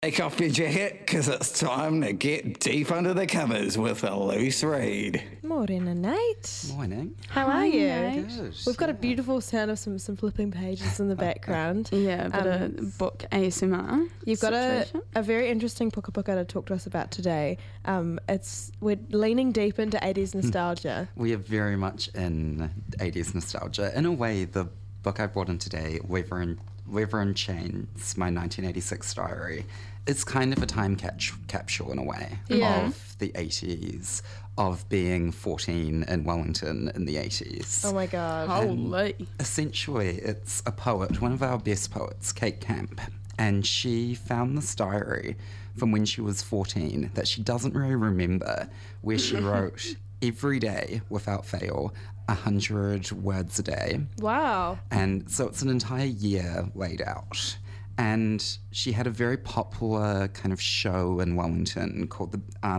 Take off your jacket, because it's time to get deep under the covers with a loose read. Morning, Nate. Morning. How are you? Good. We've got a beautiful sound of some flipping pages in the background. Yeah, a bit of book ASMR. You've got a very interesting puka to talk to us about today. We're leaning deep into 80s nostalgia. We are very much in 80s nostalgia. In a way, the book I brought in today, Weather and Chains, my 1986 diary, it's kind of a time capsule in a way of the 80s, of being 14 in Wellington in the 80s. Oh my God. Holy. Essentially, it's a poet, one of our best poets, Kate Camp, and she found this diary from when she was 14 that she doesn't really remember, where she wrote every day without fail 100 words a day. Wow. And so it's an entire year laid out. And she had a very popular kind of show in Wellington called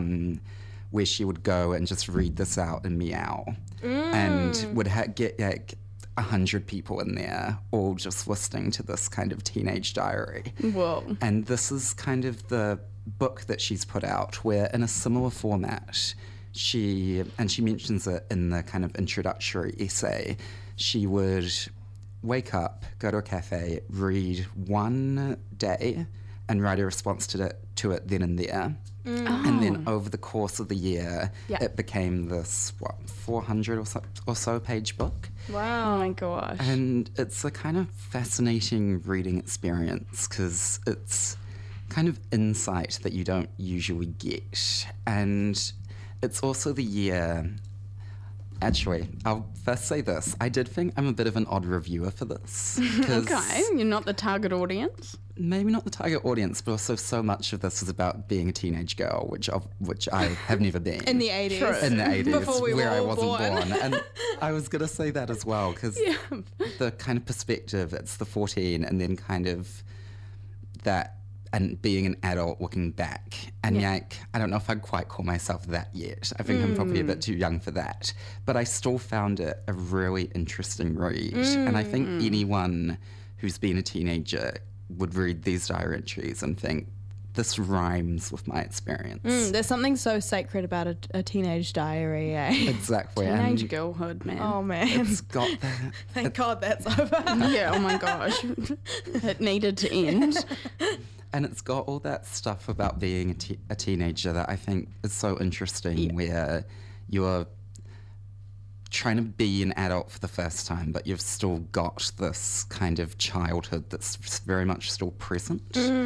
where she would go and just read this out in Meow. And would get like 100 people in there all just listening to this kind of teenage diary. Whoa. And this is kind of the book that she's put out, where in a similar format, she mentions it in the kind of introductory essay, she would wake up, go to a cafe, read one day, and write a response to it then and there. And then over the course of the year, it became this, 400 or so page book. Wow. Oh my gosh. And it's a kind of fascinating reading experience because it's kind of insight that you don't usually get. And it's also the year... Actually, I'll first say this. I did think I'm a bit of an odd reviewer for this. Okay, you're not the target audience. Maybe not the target audience, but also so much of this is about being a teenage girl, which I have never been. In the 80s. True. In the 80s, Before we were where I all wasn't born. And I was going to say that as well, because the kind of perspective, it's the 14 and then kind of that, and being an adult looking back. And like, I don't know if I'd quite call myself that yet. I think I'm probably a bit too young for that. But I still found it a really interesting read. And I think anyone who's been a teenager would read these diary entries and think, this rhymes with my experience. There's something so sacred about a teenage diary, eh? Exactly. Teenage and girlhood, man. Oh, man. it's got that. Thank God that's over. Yeah, oh my gosh. It needed to end. And it's got all that stuff about being a teenager that I think is so interesting, where you're trying to be an adult for the first time, but you've still got this kind of childhood that's very much still present.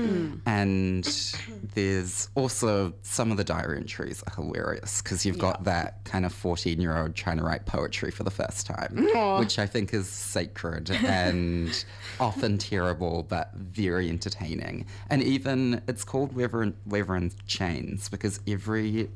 And there's also some of the diary entries are hilarious because you've got that kind of 14-year-old trying to write poetry for the first time, which I think is sacred and often terrible, but very entertaining. And even it's called Weather and Chains because every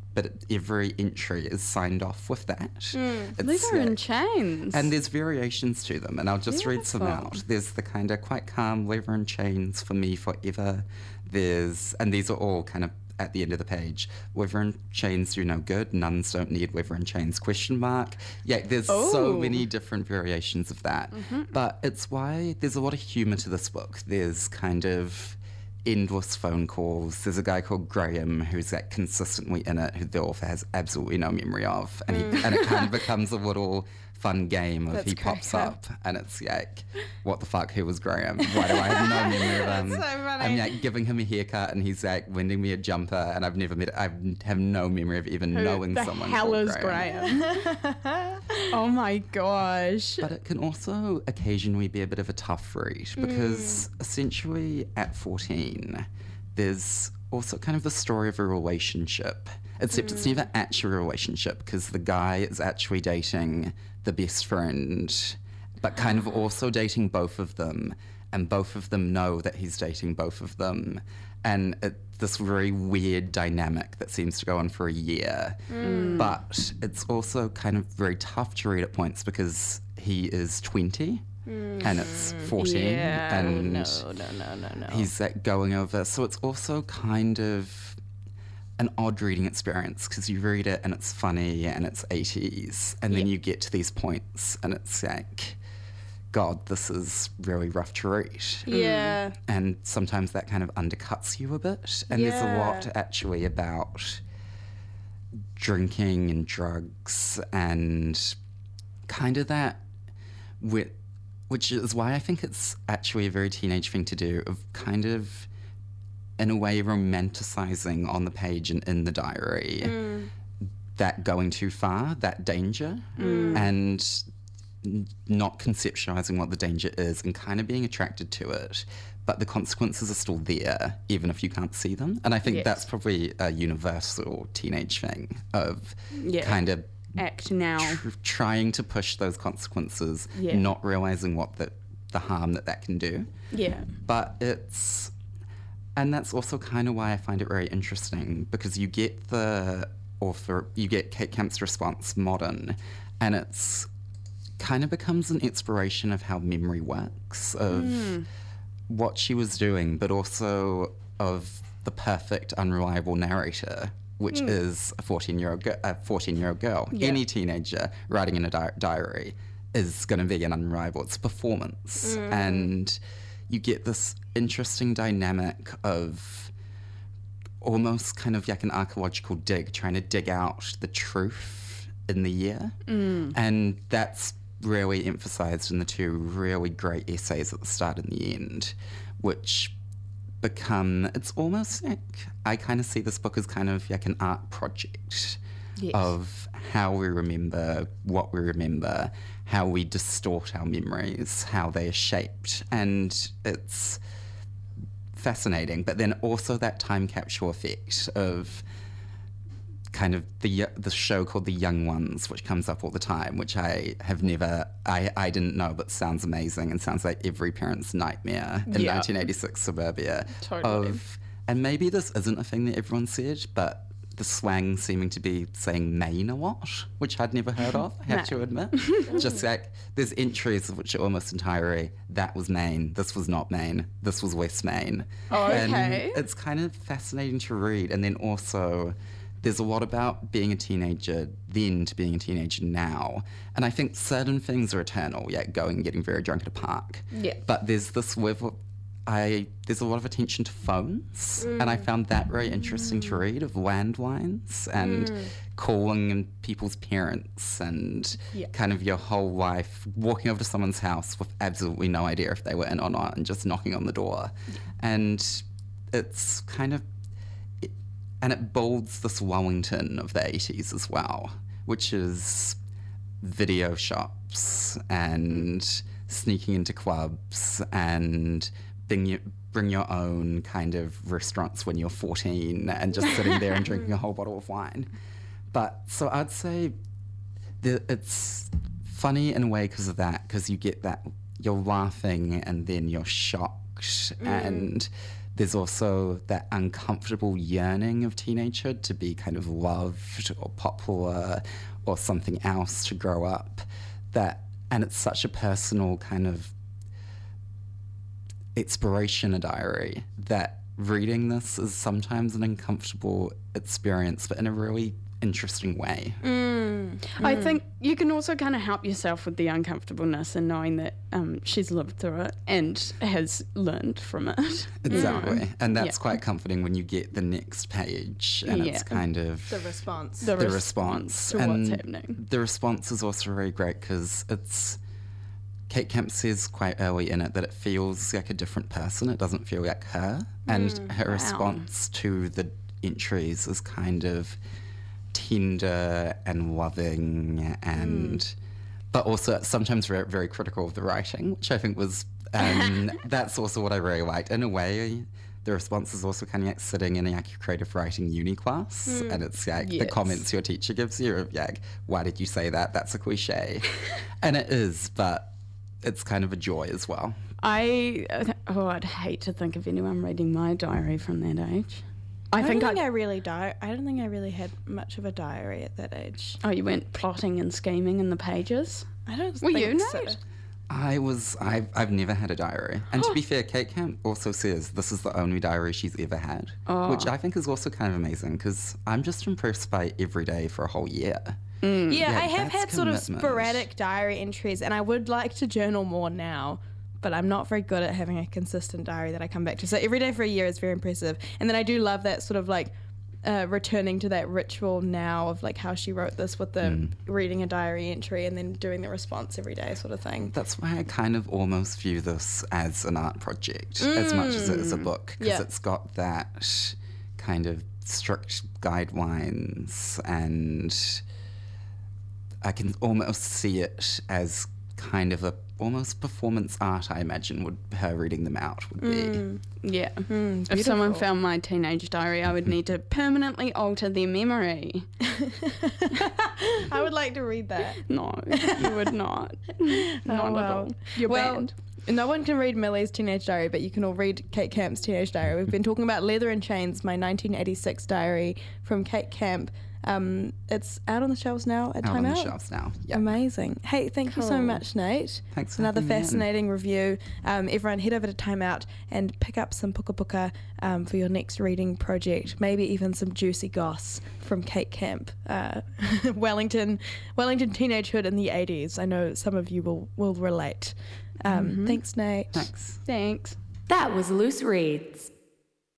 entry is signed off with that. Leather and Chains. And there's variations to them, and I'll just read some out. There's the kind of quite calm Leather and Chains for me forever. And these are all kind of at the end of the page. Weather and Chains do no good. Nuns don't need Weather and Chains ? Yeah, there's so many different variations of that. But it's why there's a lot of humour to this book. There's kind of endless phone calls. There's a guy called Graham who's like consistently in it, who the author has absolutely no memory of, and it kind of becomes a little fun game of he pops up and it's like, what the fuck, who was Graham? Why do I have no memory of him? That's so funny. I'm like giving him a haircut and he's like lending me a jumper and I've never met, I have no memory of even knowing someone hell called is Graham. Oh my gosh. But it can also occasionally be a bit of a tough read because essentially at 14, there's also kind of the story of a relationship, except it's never actually a relationship because the guy is actually dating the best friend, but kind of also dating both of them, and both of them know that he's dating both of them. And this very weird dynamic that seems to go on for a year. But it's also kind of very tough to read at points because he is 20 and it's 14 and no. he's like going over. So it's also kind of an odd reading experience because you read it and it's funny and it's 80s and then you get to these points and it's like, God, this is really rough to read. Yeah. And sometimes that kind of undercuts you a bit. And there's a lot Yeah. actually about drinking and drugs and kind of that, which is why I think it's actually a very teenage thing to do, of kind of, in a way, romanticizing on the page and in the diary that going too far, that danger, and not conceptualizing what the danger is and kind of being attracted to it, but the consequences are still there, even if you can't see them. And I think Yes. that's probably a universal teenage thing of Yeah. kind of Act now. trying to push those consequences, Yeah. not realizing what the harm that can do. Yeah. But and that's also kind of why I find it very interesting, because you get you get Kate Kemp's response, modern, and it's kind of becomes an exploration of how memory works, of what she was doing, but also of the perfect, unreliable narrator, which is a 14-year-old girl. Yeah. Any teenager writing in a diary is going to be an unreliable. It's a performance. And you get this interesting dynamic of almost kind of like an archaeological dig, trying to dig out the truth in the year. And that's really emphasized in the two really great essays at the start and the end, which it's almost like, I kind of see this book as kind of like an art project Yes. of how we remember what we remember, how we distort our memories, how they are shaped. And it's fascinating. But then also that time capsule effect of kind of the show called The Young Ones, which comes up all the time, which I didn't know, but sounds amazing and sounds like every parent's nightmare in Yeah. 1986 suburbia. Totally. And maybe this isn't a thing that everyone said, but the swang seeming to be saying Maine a lot, which I'd never heard of, I have to admit. Just like, there's entries which are almost entirely, that was Maine, this was not Maine, this was West Maine. Okay. And it's kind of fascinating to read. And then also, there's a lot about being a teenager then to being a teenager now. And I think certain things are eternal, yeah, going and getting very drunk at a park. Yeah. But there's this there's a lot of attention to phones, and I found that very interesting to read, of landlines and calling people's parents and Yeah. kind of your whole life walking over to someone's house with absolutely no idea if they were in or not and just knocking on the door. And it's kind of, and it builds this Wellington of the 80s as well, which is video shops and sneaking into clubs and bring your own kind of restaurants when you're 14 and just sitting there and drinking a whole bottle of wine. But so I'd say it's funny in a way because of that, because you get that, you're laughing and then you're shocked. And there's also that uncomfortable yearning of teenagehood to be kind of loved or popular or something else, to grow up. And it's such a personal kind of exploration, a diary, that reading this is sometimes an uncomfortable experience, but in a really interesting way. I think you can also kind of help yourself with the uncomfortableness and knowing that she's lived through it and has learned from it. Exactly. And that's Yeah. quite comforting when you get the next page and Yeah. it's kind of The response. The the response response. to what's And happening. The response is also really great because Kate Kemp says quite early in it that it feels like a different person. It doesn't feel like her. And her response to the entries is kind of tender and loving, and but also sometimes very, very critical of the writing, which I think was that's also what I really liked. In a way, the response is also kind of like sitting in like a creative writing uni class, and it's like the Yes. comments your teacher gives you of like, why did you say that? That's a cliche. And it is, but it's kind of a joy as well. I'd hate to think of anyone reading my diary from that age. I don't think think I really had much of a diary at that age. Oh, you went plotting and scheming in the pages? I don't Were think you, so. Nate? I've never had a diary. And to be fair, Kate Kemp also says this is the only diary she's ever had, which I think is also kind of amazing because I'm just impressed by every day for a whole year. Yeah, Yeah, I have that's had sort of commitment. sporadic diary entries, and I would like to journal more now, but I'm not very good at having a consistent diary that I come back to. So every day for a year is very impressive. And then I do love that sort of like returning to that ritual now of like how she wrote this with the reading a diary entry and then doing the response every day sort of thing. That's why I kind of almost view this as an art project as much as it is a book, because Yeah. it's got that kind of strict guidelines, and I can almost see it as kind of a almost performance art, I imagine, would her reading them out would be. Yeah. If someone beautiful. found my teenage diary, I would need to permanently alter their memory. I would like to read that. No, you would not. Not at all. You're banned. No one can read Millie's teenage diary, but you can all read Kate Camp's teenage diary. We've been talking about Leather and Chains, my 1986 diary from Kate Camp. It's out on the shelves now at Out Time on Out. the shelves now. Yeah. Amazing. Hey, thank you so Cool. much, Nate. Thanks for Another having me in. fascinating review. Everyone head over to Time Out and pick up some Puka Puka for your next reading project. Maybe even some juicy goss from Kate Camp. Wellington teenagehood in the 80s. I know some of you will relate. Thanks, Nate. Thanks. Thanks. That was Loose Reads.